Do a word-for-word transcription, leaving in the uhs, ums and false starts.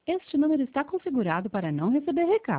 Este número está configurado para não receber recado.